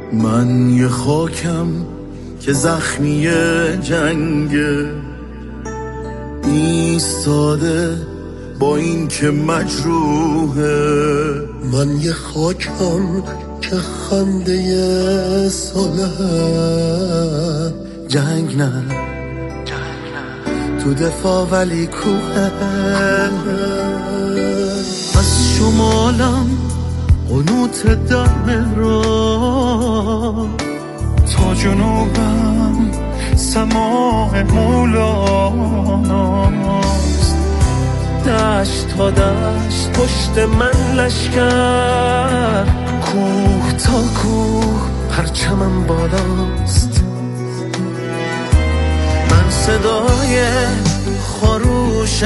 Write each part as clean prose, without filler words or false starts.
من یه خاکم که زخمی جنگه، ایستاده با این که مجروحه. من یه خاکم که خنده صلح، جنگ نه تو دفاع ولی کوه. از شمالم قنوت در مهراب، تا جنوبم سماع مولاناست. دشت تا دشت پشت من لشکر، کوه تا کوه پرچمم بالاست. من صدای خروش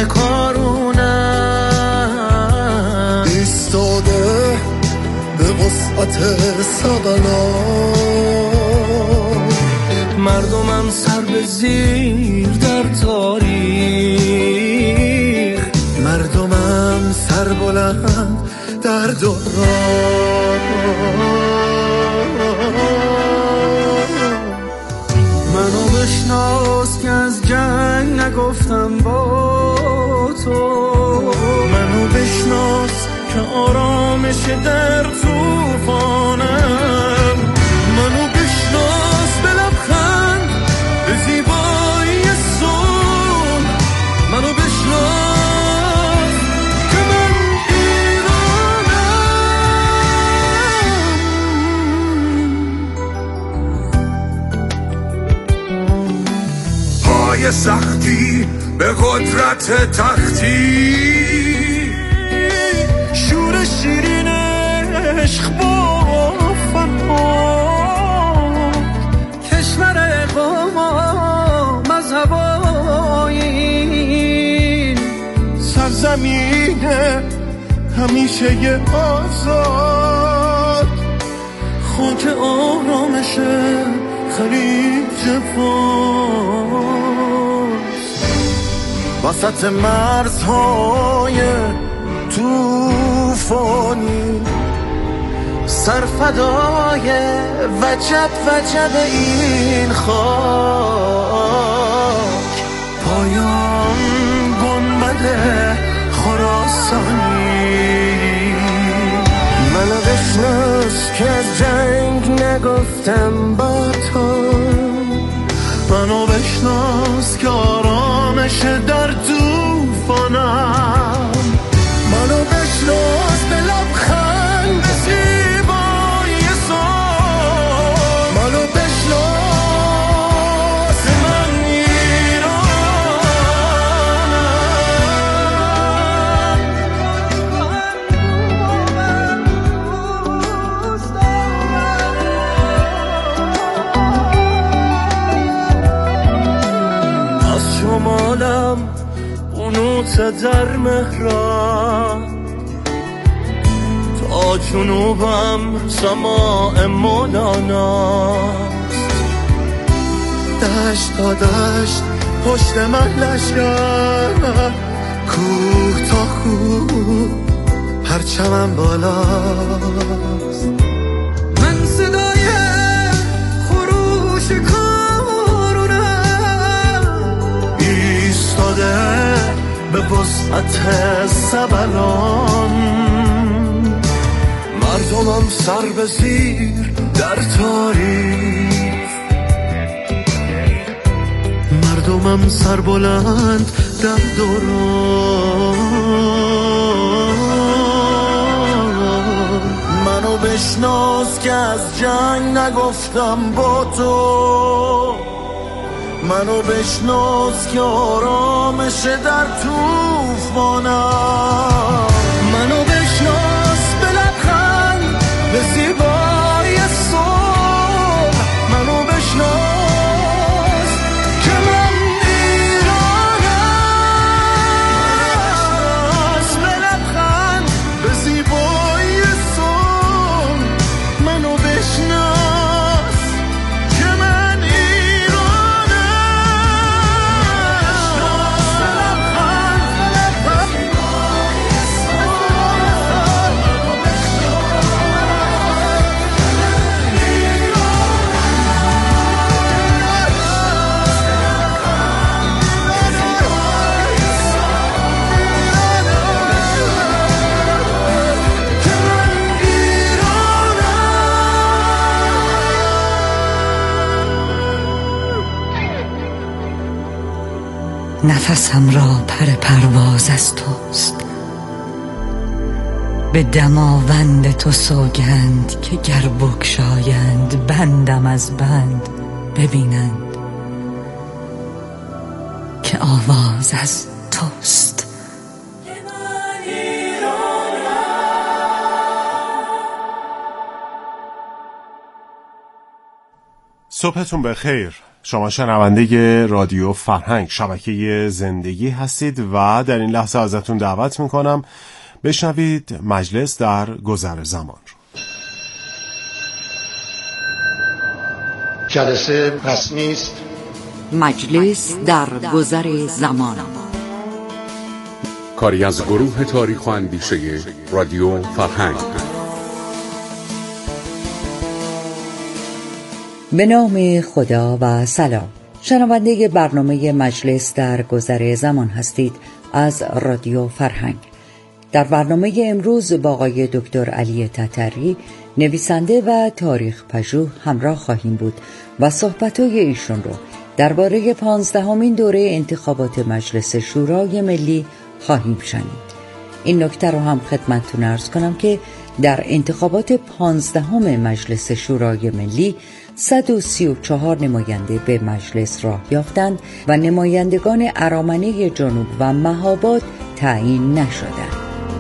کارونم، ایستاده به وسعت سبلان. مردمم سر به زیر در تاریخ، مردمم سر بلند در دوران. منو بشناس که از جنگ نگفتم با تو. منو بشناس که آرامش در طوفانم. منو بشناس به لبخند به زیبایی صبح. منو بشناس که من ایرانم. پای سختی به قدرت تختی، شور شیرین عشق با فنها. کشور اقامت مذهب آیین، سرزمین همیشه ی آزاد. خاک آرامش خلیج فارس. وسط مرزهای توفانی، سرفدای وجب وجب این خاک. پایان گنبد خراسانی. منو بشناس که از جنگ نگفتم با تو. منو بشناس که آرامش در طوفانم. منو بشناس به لبخند زیبایی صبح. منو بشناس من ایرانم. از شمالم قنوت در مهراب، تا جنوبم سماع مولاناست. دشت تا دشت پشت من لشکر، کوه تا کوه پرچمم بالاست. من صدای خروش کارونم، ایستاده به وسعت سبلان. مردمم سر به زیر در تاریخ، مردمم سر بلند در دوران. منو بشناس که از جنگ نگفتم با تو. منو بشناس که آرامش در طوفانم. منو بشناس به لبخند به زیبایی صبح. منو بشناس که من ایرانم. به لبخند به زیبایی صبح. منو بشناس که من ایرانم. نفسم را پر پرواز از توست. به دماوند تو سوگند که گر بگشایند بندم از بند ببینند که آواز از توست. صبحتون بخیر. شما شنونده رادیو فرهنگ، شبکه زندگی هستید و در این لحظه ازتون دعوت میکنم بشنوید مجلس در گذر زمان رو. جلسه پس نیست. مجلس در گذر زمان، کاری از گروه تاریخ و اندیشه رادیو فرهنگ. به نام خدا و سلام. شنونده برنامه مجلس در گذر زمان هستید از رادیو فرهنگ. در برنامه امروز با آقای دکتر علی تتری، نویسنده و تاریخ پژوه همراه خواهیم بود و صحبت‌های ایشون رو درباره 15مین دوره انتخابات مجلس شورای ملی خواهیم شنید. این نکته رو هم خدمتتون عرض کنم که در انتخابات 15 مجلس شورای ملی 134 نماینده به مجلس راه یافتند و نمایندگان ارامنه جنوب و مهاباد تعیین نشدند.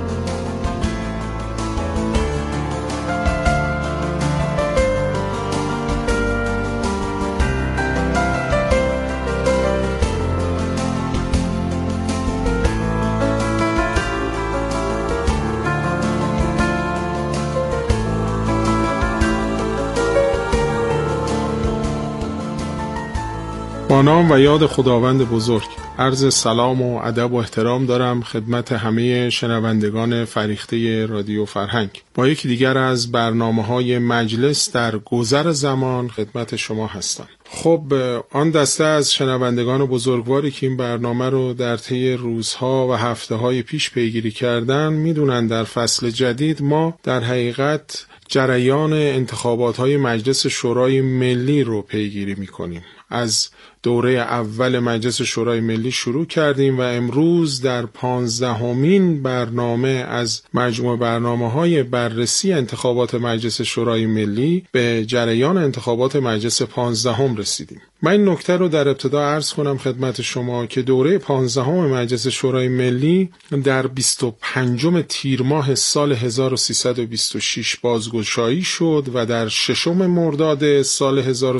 با نام و یاد خداوند بزرگ، عرض سلام و ادب و احترام دارم خدمت همه شنوندگان فریخته رادیو فرهنگ. با یکی دیگر از برنامه‌های مجلس در گذر زمان خدمت شما هستم. خب آن دسته از شنوندگان بزرگواری که این برنامه رو در طی روزها و هفته‌های پیش پیگیری کردن میدونن در فصل جدید ما در حقیقت جریان انتخابات‌های مجلس شورای ملی رو پیگیری می‌کنیم. از دوره اول مجلس شورای ملی شروع کردیم و امروز در 15مین برنامه از مجموع برنامه‌های بررسی انتخابات مجلس شورای ملی به جریان انتخابات مجلس 15 رسیدیم. من این نکته رو در ابتدا عرض کنم خدمت شما که دوره 15 مجلس شورای ملی در 25 تیر ماه سال 1326 بازگشایی شد و در 6 مرداد سال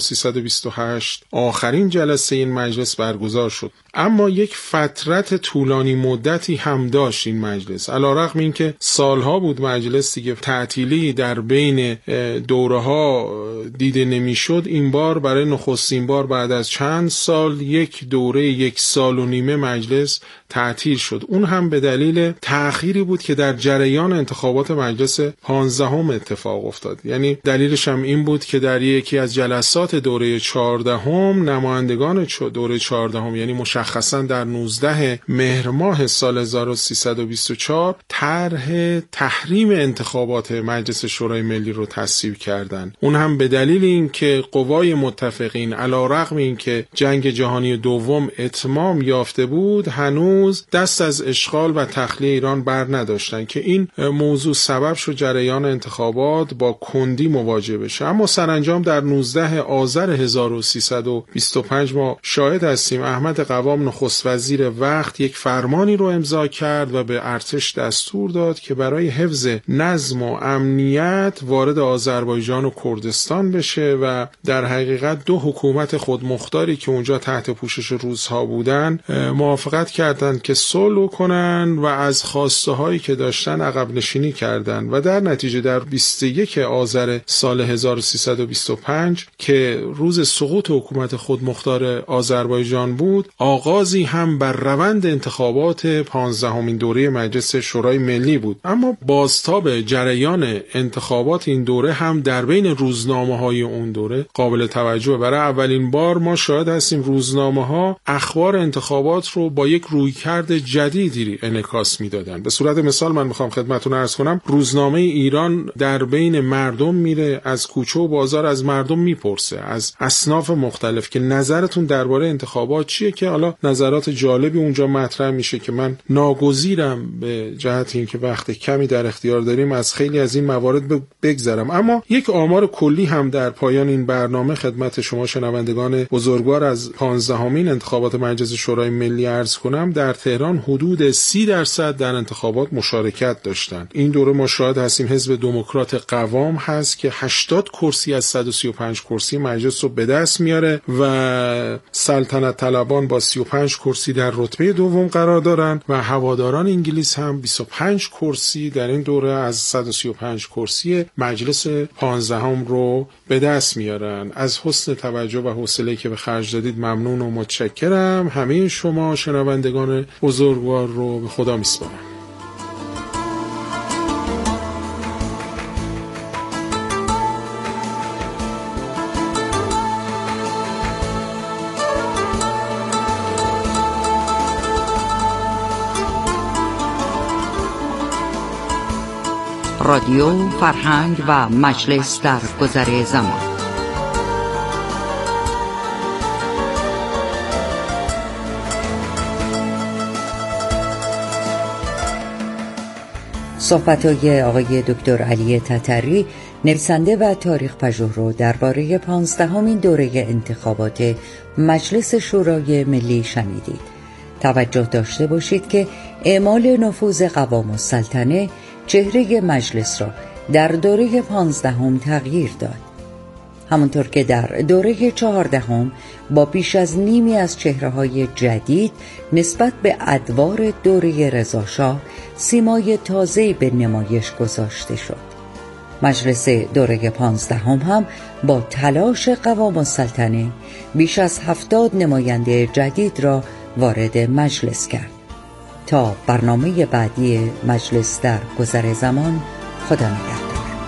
1328 آخرین جلسه این مجلس برگزار شد. اما یک فترت طولانی مدتی هم داشت این مجلس، علی‌رغم اینکه سالها بود مجلس دیگه تعطیلی در بین دوره ها دیده نمیشد. این بار برای نخستین بار بعد از چند سال یک دوره 1.5 سال مجلس تعطیل شد. اون هم به دلیل تأخیری بود که در جریان انتخابات مجلس 15 اتفاق افتاد. یعنی دلیلش هم این بود که در یکی از جلسات دوره 14 نمایندگان دوره 14 یعنی مشخصا در 19 مهر ماه سال 1324 طرح تحریم انتخابات مجلس شورای ملی رو تصویب کردند. اون هم به دلیل اینکه قوای متفقین علی‌رغم اینکه جنگ جهانی دوم اتمام یافته بود هنوز دست از اشغال و تخلیه ایران بر نداشتن که این موضوع سبب شد جریان انتخابات با کندی مواجه بشه. اما سرانجام در 19 آذر 1325 ما شاهد هستیم احمد قوام نخست وزیر وقت یک فرمانی رو امضا کرد و به ارتش دستور داد که برای حفظ نظم و امنیت وارد آذربایجان و کردستان بشه و در حقیقت دو حکومت خودمختاری که اونجا تحت پوشش روس‌ها بودن موافقت کردند که صلح کنن و از خواسته هایی که داشتن عقب نشینی کردن و در نتیجه در 21 آذر سال 1325 که روز سقوط حکومت خودمختار آذربایجان بود آغازی هم بر روند انتخابات 15مین دوره مجلس شورای ملی بود. اما بازتاب جریان انتخابات این دوره هم در بین روزنامه‌های اون دوره قابل توجه. برای برای اولین بار ما شاهد هستیم روزنامه‌ها اخبار انتخابات رو با یک رویکرد جدیدی انعکاس میدادن. به صورت مثال من میخوام خدمتتون عرض کنم روزنامه ایران در بین مردم میره، از کوچه و بازار از مردم میپرسه، از اصناف مختلف که نظرتون درباره انتخابات چیه، که حالا نظرات جالبی اونجا مطرح میشه که من ناگزیرم به جهت اینکه وقت کمی در اختیار داریم از خیلی از این موارد بگذرم. اما یک آمار کلی هم در پایان این برنامه خدمت شما شنوندگان بزرگوار از 15مین انتخابات مجلس شورای ملی عرض کنم. در تهران حدود 30% در انتخابات مشارکت داشتند. این دوره ما شاهد هستیم حزب دموکرات قوام هست که 80 کرسی از 135 کرسی مجلس رو به دست میاره و سلطنت طلبان با 35 کرسی در رتبه دوم قرار دارن و هواداران انگلیس هم 25 کرسی در این دوره از 135 کرسی مجلس 15ام رو به دست میارن. از حسن توجه و حوصله‌ای که به خرج دادید ممنون و متشکرم. همه شما شنوندگان بزرگوار رو به خدا میسپارم. رادیو فرهنگ و مجلس در گذر زمان. صحبت‌های آقای دکتر علی تتری، نویسنده و تاریخ پژوهرو درباره 15مین دوره انتخابات مجلس شورای ملی شنیدید. توجه داشته باشید که اعمال نفوذ قوام السلطنه چهره مجلس را در دوره 15ام تغییر داد. همونطور که در دوره 14ام با بیش از نیمی از چهره‌های جدید نسبت به ادوار دوره رضاشاه سیمای تازه‌ای به نمایش گذاشته شد. مجلس دوره 15ام هم با تلاش قوام السلطنه بیش از 70 نماینده جدید را وارد مجلس کرد. تا برنامه بعدی مجلس در گذر زمان، خدا نگهدار.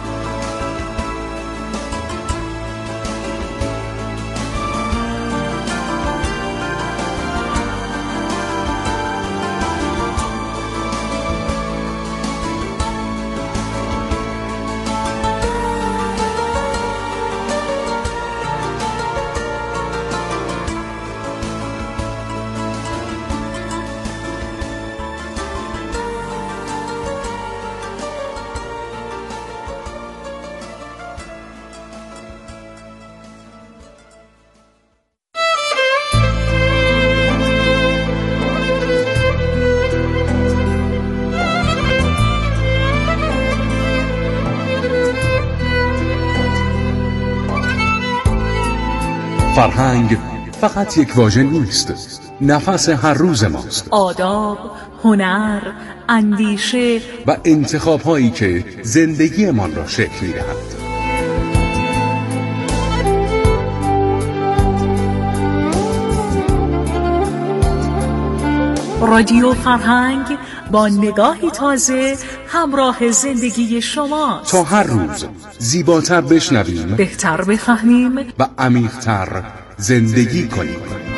فرهنگ فقط یک واژه نیست، نفس هر روز ماست. آداب، هنر، اندیشه و انتخاب‌هایی که زندگیمان را شکل می‌دهند. رادیو فرهنگ با نگاهی تازه همراه زندگی شما، تا هر روز زیباتر بشنویم، بهتر بفهمیم و عمیق‌تر زندگی کنیم.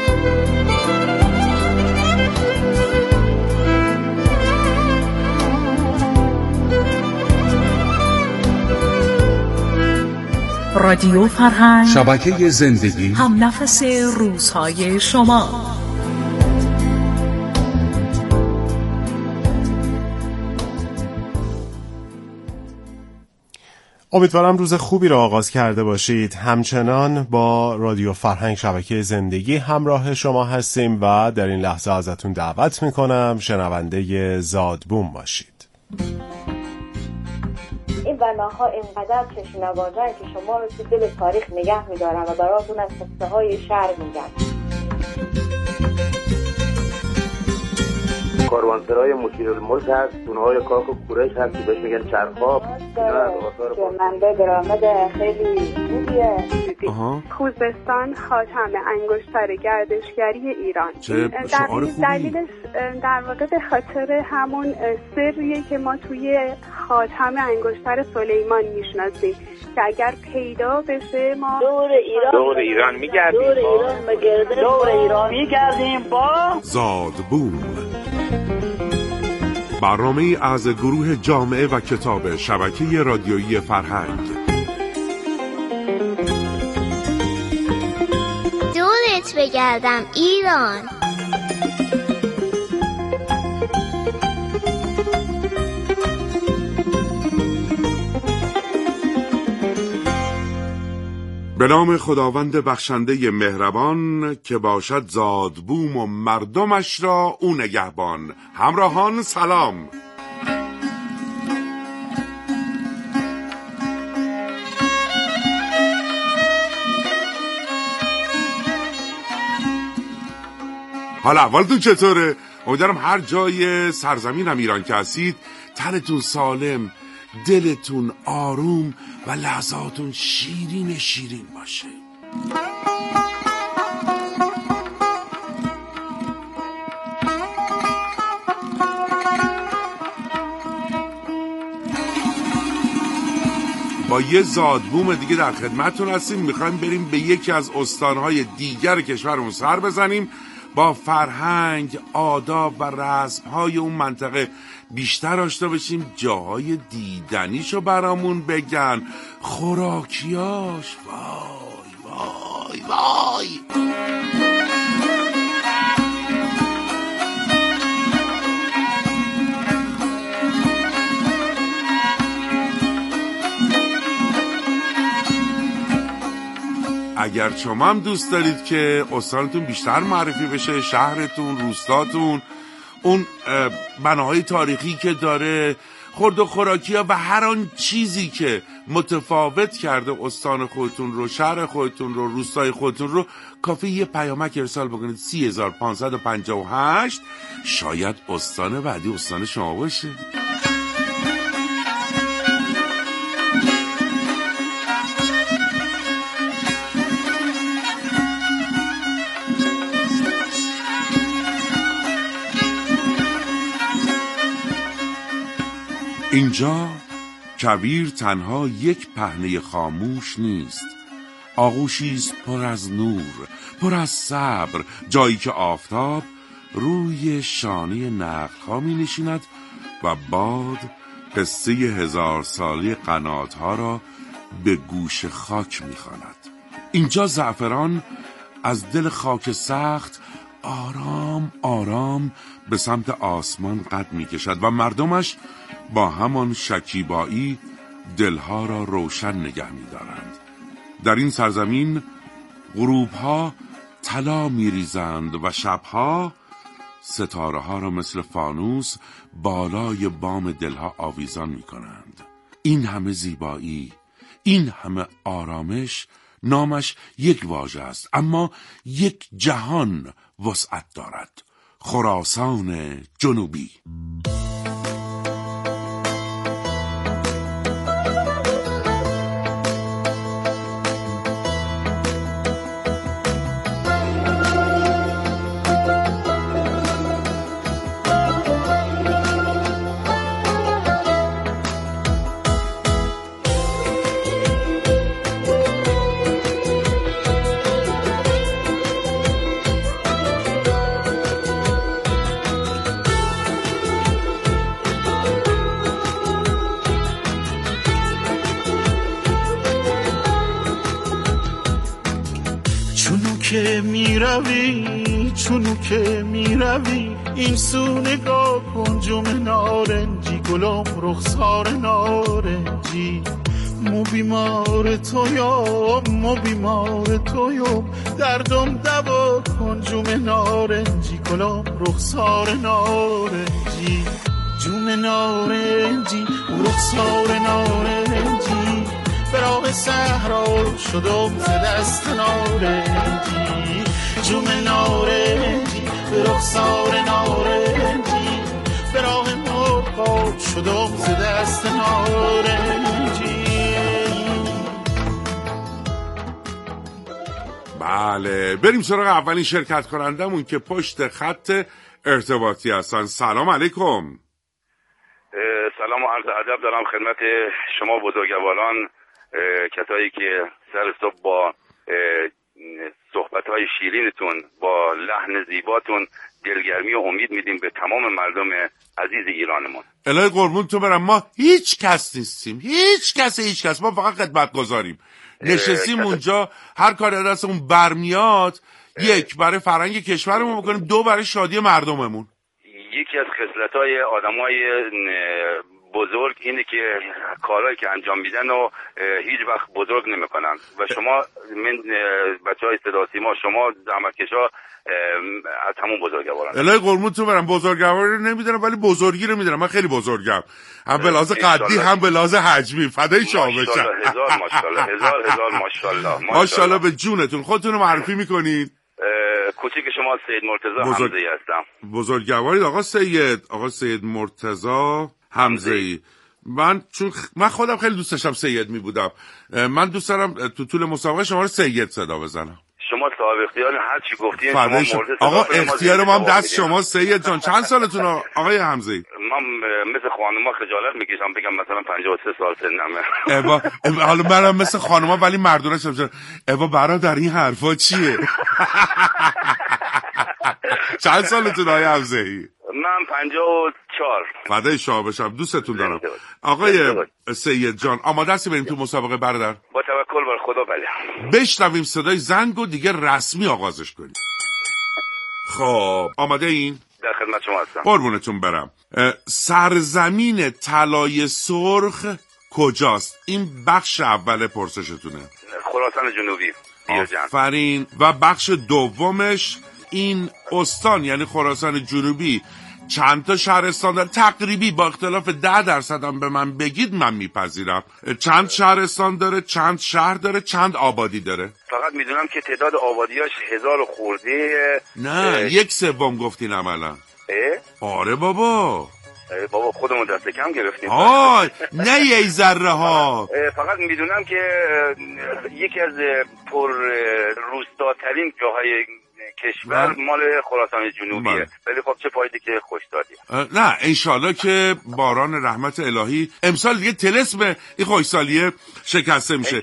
رادیو فرهنگ، شبکه زندگی، هم نفس روزهای شما. امیدوارم روز خوبی را آغاز کرده باشید. همچنان با رادیو فرهنگ شبکه زندگی همراه شما هستیم و در این لحظه ازتون دعوت میکنم شنونده زادبوم باشید. این برنامه‌ها اینقدر چشم‌نوازن که شما رو تو دل تاریخ نگه می‌دارن و براتون از قصه‌های شهر میگن. کاروانسرای مشیرالملک هست، تونه‌های کاخ و کورش هست که بهش میگن چرخاب. اینا از آثار منبع درآمد خیلی خوبیه. خوزستان خاتم انگشتر گردشگری ایران. دلیلش در واقع به خاطر همون سریه که ما توی خاتم انگشتر سلیمان میشناسیم که اگر پیدا بشه ما دور ایران میگردیم با زادبوم، برنامه از گروه جامعه و کتاب شبکه رادیویی فرهنگ. دورت بگردم ایران. به نام خداوند بخشنده مهربان که باشد زادبوم و مردمش را او نگهبان. همراهان سلام. حالا احوالتون چطوره؟ امیدوارم هر جای سرزمینم ایران که هستید تنتون سالم، دلتون آروم و لحظاتون شیرین شیرین باشه. با یه زادبوم دیگه در خدمتتون هستیم. میخوایم بریم به یکی از استانهای دیگر کشورمون سر بزنیم، با فرهنگ، آداب و رسمهای اون منطقه بیشتر آشنا بشیم، جاهای دیدنیشو برامون بگن، خوراکیاش. وای وای وای. اگر شما هم دوست دارید که استانتون بیشتر معرفی بشه، شهرتون، روستاتون، اون بناهای تاریخی که داره، خورد و خوراکی‌ها و هر آن چیزی که متفاوت کرده استان خودتون رو، شهر خودتون رو، روستای خودتون رو، کافی یه پیامک ارسال بکنید 30558. شاید استان بعدی استان شما باشه. اینجا کویر تنها یک پهنه خاموش نیست، آغوشیست پر از نور، پر از صبر، جایی که آفتاب روی شانه نخل‌ها می نشیند و باد قصه 1000 ساله قنات‌ها را به گوش خاک می خواند. اینجا زعفران از دل خاک سخت آرام آرام به سمت آسمان قد می کشد و مردمش با همان شکیبایی دلها را روشن نگه می دارند. در این سرزمین غروبها طلا می ریزند و شبها ستاره ها را مثل فانوس بالای بام دلها آویزان می کنند. این همه زیبایی، این همه آرامش، نامش یک واژه است اما یک جهان وسعت دارد: خراسان جنوبی. چونو که میروی این سو نگاه کن جم نارنجی، گلم رخسار نارنجی. مو بیمار تویم دردم دوا کن جم نارنجی، گلم رخسار نارنجی. جم نارنجی رخسار نارنجی، به راه صحرا شدم ز دست نارنجی. جم نارنجی رخسار نارنجی، شدم ز دست نارنجی. بله بریم سراغ اولین شرکت کنندمون که پشت خط ارتباطی هستن. سلام علیکم. سلام و عرض ادب دارم خدمت شما بزرگواران، کسایی که سر صبح با صحبت‌های شیرینتون با لحن زیباتون دلگرمی و امید میدیم به تمام مردم عزیز ایرانمون. الهی قربون تو برم، ما هیچ کس نیستیم، هیچ کس، ما فقط خدمت گذاریم. نشستیم اونجا هر کاری از دستمون برمیاد، یک برای فرهنگ کشورمون بکنیم، دو برای شادی مردممون. یکی از خصلت‌های آدمای بزرگ اینه که کارهایی که انجام میدن و هیچ وقت بزرگ نمیکنن و شما من بچهای صدا سیما، شما زحمتکشا از همون بزرگواران. الهی قربون تو برم، بزرگواری رو نمیدونم ولی بزرگی رو میدونم. من خیلی بزرگم، هم به لحاظ قدی هم به لحاظ حجمی. فدای شما بشم. هزار ماشاءالله، هزار ماشاءالله. ماشاءالله به جونتون. خودتون رو معرفی میکنید؟ کوچیک شما سید مرتضی حمزه‌ای هستم. بزرگوارید آقا سید مرتضی حمزه‌ای. من خودم خیلی دوست داشتم سید می بودم. من دوست دارم تو طول مسابقه شما رو سید صدا بزنم. شما صاحب اختیار، هر چی گفتین شما مورد آقا اختیار ما هم دست شما. سید جان چند سالتون آقای حمزه‌ای؟ من مثل خانوما خجالت میکشم بگم مثلا 53 سال سنمه. حالا منم مثل خانوما ولی مردونه شم. برادر این حرفا چیه؟ چند سالتون آقای حمزه‌ای؟ من 54. فدای شما بشم، دوستتون دارم. آقای سید جان آماده هستی بریم تو مسابقه برادر؟ با توکل بر خدا. بله بشنویم صدای زنگ و دیگه رسمی آغازش کنیم. خب آماده این؟ در خدمت شما هستم. قربونتون برم. سرزمین طلای سرخ کجاست؟ این بخش اول پرسشتونه. خراسان جنوبی. آفرین. و بخش دومش این استان یعنی خراسان جنوبی چند تا شهرستان داره؟ تقریبی با اختلاف 10% هم به من بگید من میپذیرم. چند شهرستان داره، چند شهر داره، چند آبادی داره؟ فقط میدونم که تعداد آبادیاش 1000 خورده. نه 1/3 گفتین عملا. آره بابا خودمون دست کم گرفتیم. نه یه ذره ها. فقط میدونم که یکی از پر روستاترین جاهای کشور مال خراسان جنوبیه. ولی خب چه فایده که خوش دادی. نه انشالله که باران رحمت الهی امسال دیگه طلسم این خوشسالیه شکسته میشه.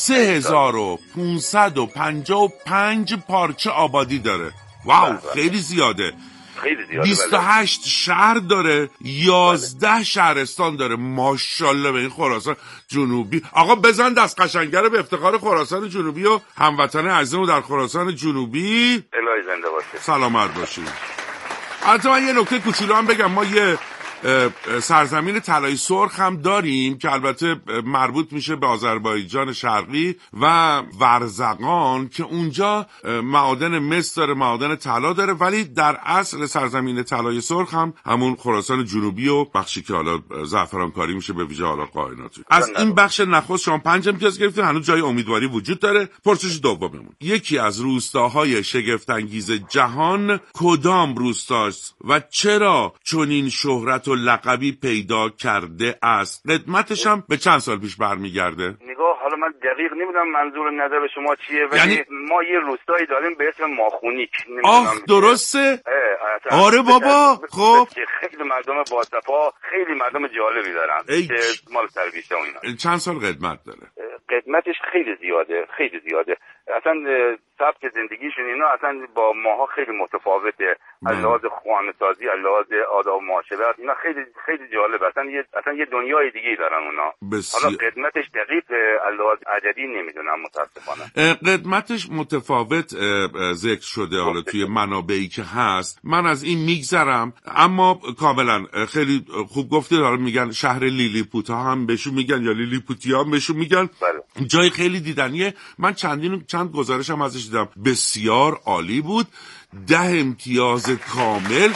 3555 پارچه آبادی داره. واو خیلی زیاده. 28 شهر داره، 11 شهرستان داره. ماشاءالله به این خراسان جنوبی. آقا بزن دست قشنگه به افتخار خراسان جنوبی و هموطن عزیزمون در خراسان جنوبی. الهی زنده باشه. سلامت باشید. البته من یه نکته کوچولو هم بگم، ما یه سرزمین طلای سرخ هم داریم که البته مربوط میشه به آذربایجان شرقی و ورزقان که اونجا معادن مس داره، معادن طلا داره، ولی در اصل سرزمین طلای سرخ هم همون خراسان جنوبی و بخشی که حالا زعفران کاری میشه به ویژه حالا قائناتی. از این بخش نخست شما 5 امتیاز گرفتید، هنوز جای امیدواری وجود داره. پرسش دوممون، یکی از روستاهای شگفت انگیز جهان کدام روستاست و چرا چنین شهرت و لقبی پیدا کرده است؟ قدمتش هم به چند سال پیش برمیگرده؟ نگاه حالا من دقیق نمیدونم منظور نظر شما چیه، ولی یعنی ما یه روستایی داریم به اسم ماخونیک. درسته؟ آره بابا. خب خیلی مردم با صفا، خیلی مردم جالبی دارن که مال سرویس و اینا. چند سال قدمت داره؟ قدمتش خیلی زیاده. اصلا سبک زندگیشون اینا اصلا با ماها خیلی متفاوته. از لحاظ خانه‌سازی، از لحاظ آداب و معاشرت، اینا خیلی جالب. اصلا یه دنیای دیگه‌ای دارن اونا. حالا قدمتش دقیق از لحاظ عددی نمیدونم متاسفانه. قدمتش متفاوت ذکر شده حالا توی منابعی که هست. من از این میگذرم، اما کاملا خیلی خوب گفتید. حالا میگن شهر لیلیپوت ها هم بهشون میگن یا لیلیپوتی ها هم بهشون میگن. جای خیلی دیدنیه. من چند گزارش هم ازش دیدم، بسیار عالی بود. 10 امتیاز کامل.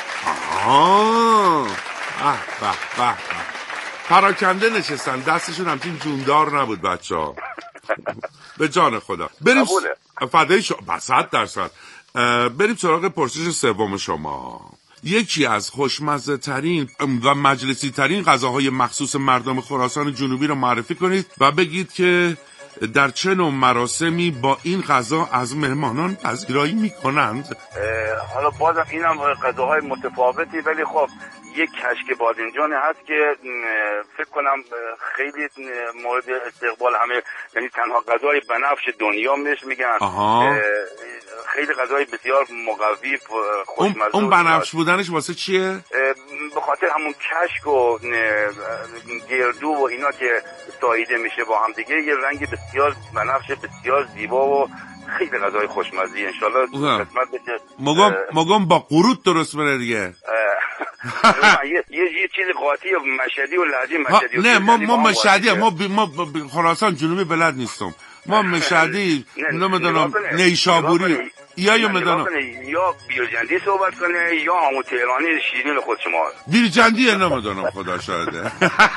پراکنده نشستن، دستشون همچین جوندار نبود بچه‌ها. به جان خدا. بریم فدای شما 100%. بریم سراغ پرسش سوم شما. یکی از خوشمزه ترین و مجلسی ترین غذاهای مخصوص مردم خراسان جنوبی رو معرفی کنید و بگید که در چه نوع مراسمی با این غذا از مهمانان پذیرایی میکنند؟ حالا بازم اینم غذاهای متفاوتی، ولی خب یک کشک بادنجان هست که فکر کنم خیلی مورد استقبال همه، یعنی تنها غذای بنفش دنیا بهش میگن. خیلی غذای بسیار مقوی خوشمزه. اون بنفش بودنش واسه چیه؟ به خاطر همون کشک و گردو و اینا که ساییده میشه با هم دیگه، یه رنگ بسیار بنفش بسیار زیبا و خیلی غذای خوشمزه. انشالله قسمت بشه. مگم با قروت درست بره دیگه. یه چیز قاطی مشهدی و لهجه مشهدی. نه ما مشهدی، ما خراسان جنوبی بلد نیستم. ما مشهدی نمیدونم نیشابوری یا میدونم یا بیرجندی صحبت کنه یا همون تهرانی شیرین خود شما. بیرجندی نمیدونم، خدا شاهده.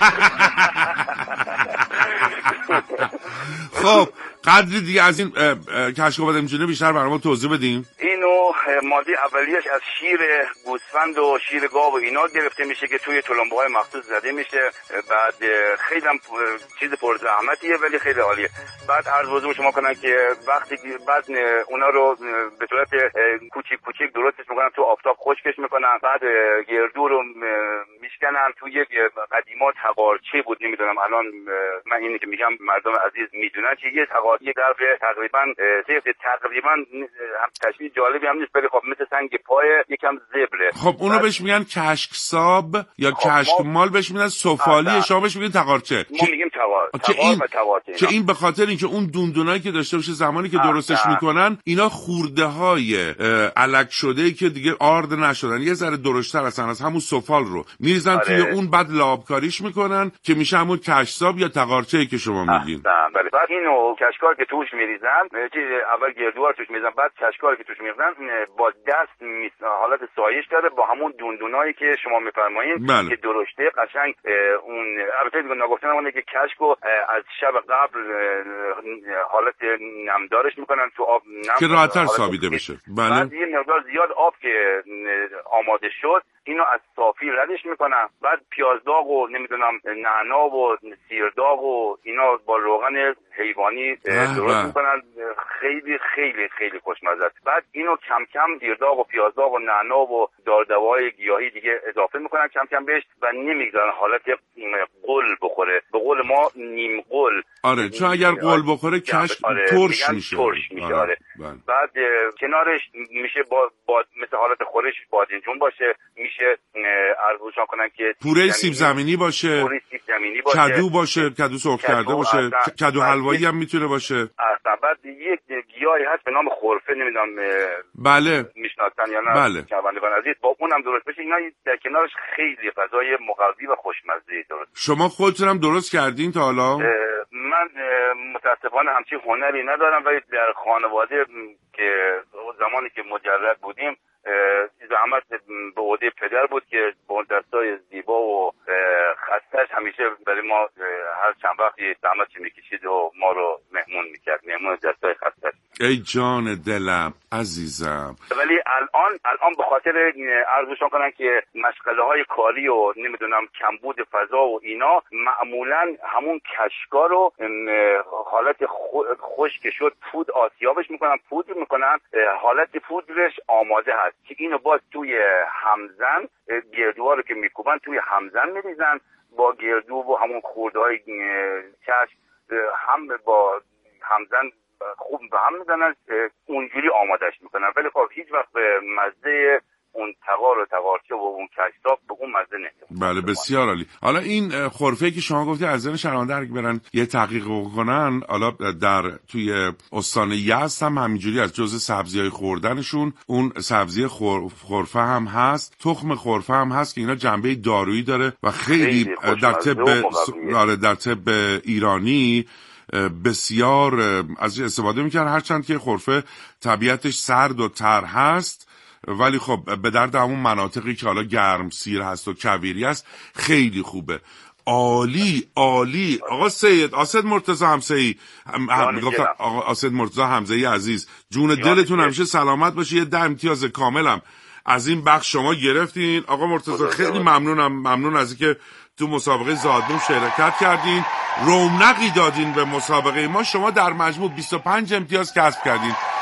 خب قدری دیگه از این کشک بادمجونی بیشتر برام توضیح بدیم. اینو ماده اولیش از شیر گوسفند و شیر گاو و اینا گرفته میشه که توی تلمبه‌های مخصوص زده میشه. بعد خیلی هم چیز پرزحمتیه ولی خیلی عالیه. بعد عرض بزرگ شما کنن که وقتی بعد اونا رو به صورت کوچیک کوچیک درستش میکنن، تو آفتاب خشکش میکنن، بعد گردو رو میشکنن. توی قدیما تقارچه بود، نمیدونم الان من اینی که میگم مردم عزیز میدونن چه یه تقارچه ظرف تقریبا تقریبا هم تشبیه جالبی هم نیست، ولی خب مثل سنگ پای یکم زبره. خب اونو بهش میگن کشکساب یا کشکمال، بهش میگن سفالی، شما بهش میگین تقارچه. ما میگیم تقارچه. که این به خاطر اینکه اون دوندونایی که داشته باشه زمانی که درستش میکنن اینا خورده های الک شده که دیگه آرد نشدن، یه ذره درشتر هستن از همون سفال رو میریزن توی اون، بعد لابکاریش میکنن که میشه همون کشکساب یا تقارچه‌ای که شما میگین. بله. بعد اینو کشکار که توش میریزن، اول گردوها توش میریزن، بعد کشکار که توش میریزن با دست حالت سایش داره با همون دوندونایی که شما میفرمایین. بله. که درشته قشنگ اون البته دیگه نگفتن اونه که کشکو از شب قبل حالت نمدارش میکنن تو آب نم که راحت‌تر سابیده بشه. بله. بعد یه مقدار زیاد آب که آماده شد اینو از صافی ردش میکنن. بعد پیاز داغ و نمیدونم نعنا و سیر داغ و اینا با روغن حیوانی درست میکنن. خیلی خیلی خیلی خوشمزه است. بعد اینو کم کم سیر داغ و پیاز داغ و نعنا و داردوای گیاهی دیگه اضافه میکنن کم کم بهش و نمیگذارن حالت قل بخوره. به قول ما نیم قل. آره، چون اگر قل بخوره کشک ترش میشه. آره. بعد کنارش میشه با مثل حالت خورش بادنجون باشه، میشه عرض کنن که پوره سیب زمینی باشه، کدو باشه، کدو سرخ کرده باشه، کدو حلوایی هم میتونه باشه. بعد یک گیاهی هست به نام خرفه، نمیدونم بله میشناسن یا نه. بله. شنوندگان عزیز با اونم درست بشه. اینا در کنارش خیلی غذای مقوی و خوشمزه درست. شما خودتون هم درست کردین تا حالا؟ من متاسفانه همچین هنری ندارم، ولی در خانواده که زمانی که مجرد بودیم زحمت به عهده پدر بود که با دستای زیبا و خستش همیشه برای ما هر چند وقتی زحمت میکشید و ما رو مهمون میکرد، مهمون دستای خستش. ای جان دلم عزیزم. ولی الان به خاطر عرضشون کنن که مشغله های کاری و نمیدونم کمبود فضا و اینا، معمولا همون کشکا رو حالت خشک شد پود آسیابش میکنن، پودر میکنن، حالت پودرش آماده هست که اینو باز توی همزن گردوها رو که میکوبن توی همزن میریزن با گردو و همون خورده های کشک هم با همزن خوب به هم میزنن، اونجوری آمادش میکنن. ولی خب هیچ وقت به مزه اون تقار و تقارچه و اون کشتاب به اون مزه نمیاد. بله بسیار عالی. حالا این خرفه‌ای که شما گفتی از ذهن شنونده اگه برن یه تحقیق کنن، حالا در توی استان یزد هم همینجوری از جزء سبزی‌های خوردنشون اون سبزی خرفه هم هست، تخم خرفه هم هست که اینا جنبه دارویی داره و خیلی در طب ایرانی بسیار از استفاده میکرد. هرچند که خرفه طبیعتش سرد و تر هست ولی خب به درد همون مناطقی که حالا گرم سیر هست و کویری هست خیلی خوبه. عالی عالی. آقا سید آسد مرتضی همسایی آقا آسد مرتضی همسایی عزیز، جون دلتون همیشه سلامت باشه. یه 10 امتیاز کاملم از این بخش شما گرفتین. آقا مرتضی خیلی ممنون از اینکه تو مسابقه زادبوم شرکت کردین، رونقی دادین به مسابقه ما. شما در مجموع 25 امتیاز کسب کردین.